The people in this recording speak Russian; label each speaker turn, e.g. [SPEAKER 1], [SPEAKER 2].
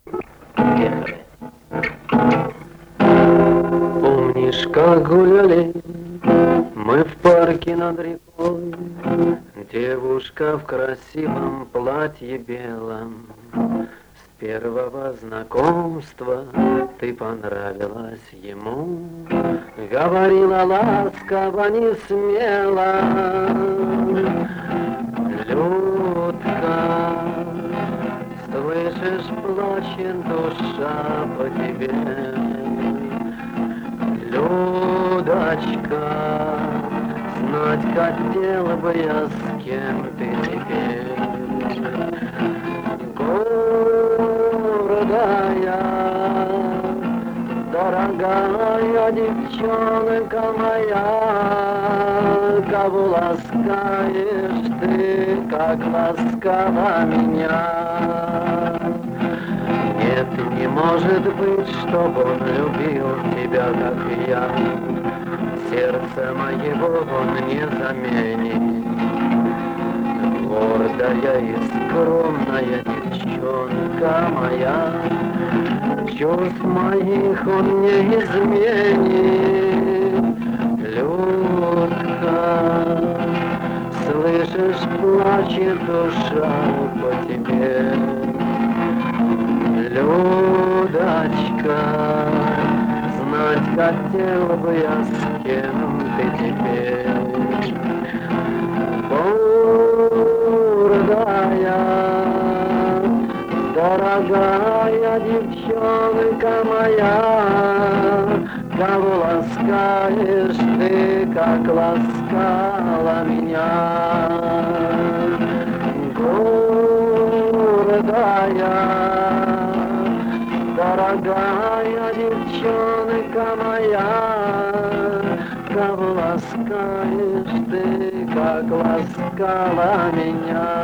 [SPEAKER 1] Поехали.
[SPEAKER 2] Помнишь, как гуляли мы в парке над рекой? Девушка в красивом платье белом. С первого знакомства ты понравилась ему. Говорила ласково, не смело. Людка, слышишь, плачет душа по тебе. Людочка, знать хотела бы я, с кем ты теперь. Гордая, дорогая девчонка моя, кого ласкаешь ты, как ласкала меня. Нет, не может быть, чтоб он любил тебя, как и я. Сердце моего он не заменит. Гордая и скромная девчонка моя, чувств моих он не изменит. Людка, слышишь, плачет душа по тебе. Людочка, знать хотел бы я, с кем ты теперь. Гордая, дорогая девчонка моя, кого ласкаешь ты, как ласкала меня. Гордая, дорогая девчонка моя, кого ласкаешь ты, как ласкала меня.